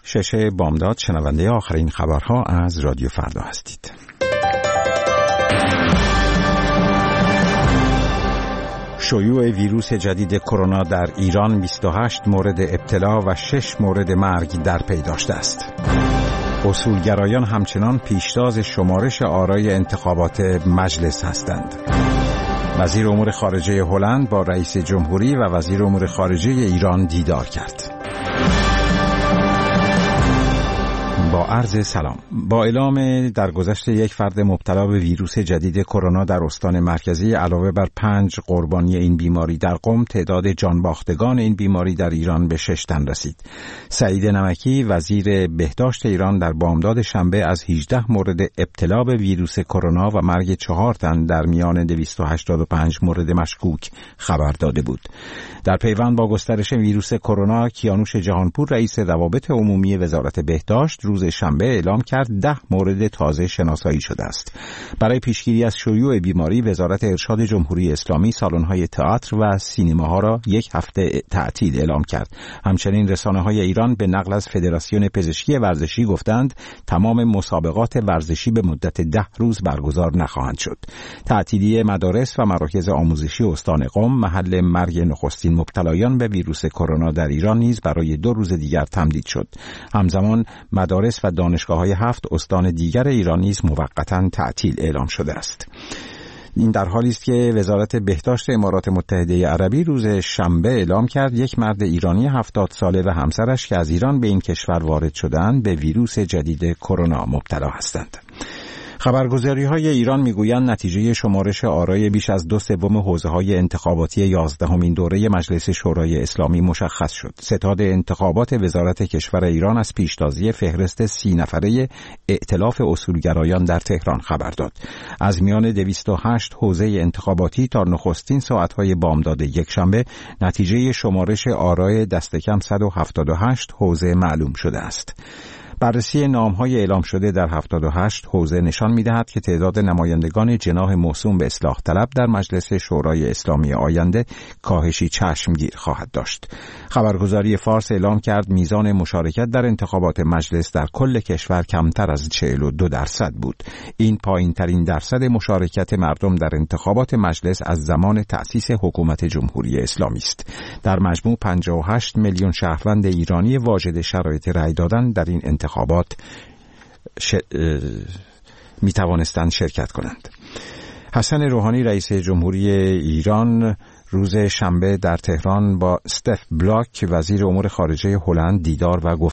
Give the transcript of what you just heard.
ششه بامداد، شنونده آخرین خبرها از رادیو فردا هستید. شیوع ویروس جدید کرونا در ایران 28 مورد ابتلا و 6 مورد مرگ در پی داشته است. اصولگرایان همچنان پیشتاز شمارش آرای انتخابات مجلس هستند. وزیر امور خارجه هلند با رئیس جمهوری و وزیر امور خارجه ایران دیدار کرد. با عرض سلام. با اعلام درگذشت یک فرد مبتلا به ویروس جدید کرونا در استان مرکزی علاوه بر 5 قربانی این بیماری در قم، تعداد جانباختگان این بیماری در ایران به 6 تن رسید. سعید نمکی وزیر بهداشت ایران در بامداد شنبه از 18 مورد ابتلا به ویروس کرونا و مرگ 4 تن در میان 285 مورد مشکوک خبر داده بود. در پیوند با گسترش ویروس کرونا، کیانوش جهانپور رئیس روابط عمومی وزارت بهداشت روز شنبه اعلام کرد 10 مورد تازه شناسایی شده است. برای پیشگیری از شیوع بیماری، وزارت ارشاد جمهوری اسلامی سالن‌های تئاتر و سینماها را 1 هفته تعطیل اعلام کرد. همچنین رسانه‌های ایران به نقل از فدراسیون پزشکی ورزشی گفتند تمام مسابقات ورزشی به مدت 10 روز برگزار نخواهند شد. تعطیلی مدارس و مراکز آموزشی استان قم، محل مرگ نخستین مبتلایان به ویروس کرونا در ایران، نیز برای 2 روز دیگر تمدید شد. همزمان مدارس و دانشگاه‌های 7 استان دیگر ایران نیز موقتاً تعطیل اعلام شده است. این در حالی است که وزارت بهداشت امارات متحده عربی روز شنبه اعلام کرد یک مرد ایرانی 70 ساله و همسرش که از ایران به این کشور وارد شدند به ویروس جدید کرونا مبتلا هستند. خبرگزاری‌های ایران می‌گویند نتیجه شمارش آرای بیش از 2/3 حوزه‌های انتخاباتی 11مین دوره مجلس شورای اسلامی مشخص شد. ستاد انتخابات وزارت کشور ایران از پیشتازی فهرست 30 نفره ائتلاف اصولگرایان در تهران خبر داد. از میان 208 حوزه انتخاباتی تا نخستین ساعت‌های بامداد یکشنبه، نتیجه شمارش آرای دست کم 178 حوزه معلوم شده است. بررسی نام‌های اعلام شده در 78 حوزه نشان می‌دهد که تعداد نمایندگان جناح موسوم به اصلاح طلب در مجلس شورای اسلامی آینده کاهشی چشمگیر خواهد داشت. خبرگزاری فارس اعلام کرد میزان مشارکت در انتخابات مجلس در کل کشور کمتر از 42% بود. این پایین‌ترین درصد مشارکت مردم در انتخابات مجلس از زمان تأسیس حکومت جمهوری اسلامی است. در مجموع 58 میلیون شهروند ایرانی واجد شرایط رأی دادن در این انتخابات می توانستند شرکت کنند. حسن روحانی رئیس جمهوری ایران روز شنبه در تهران با استف بلاک وزیر امور خارجه هلند دیدار و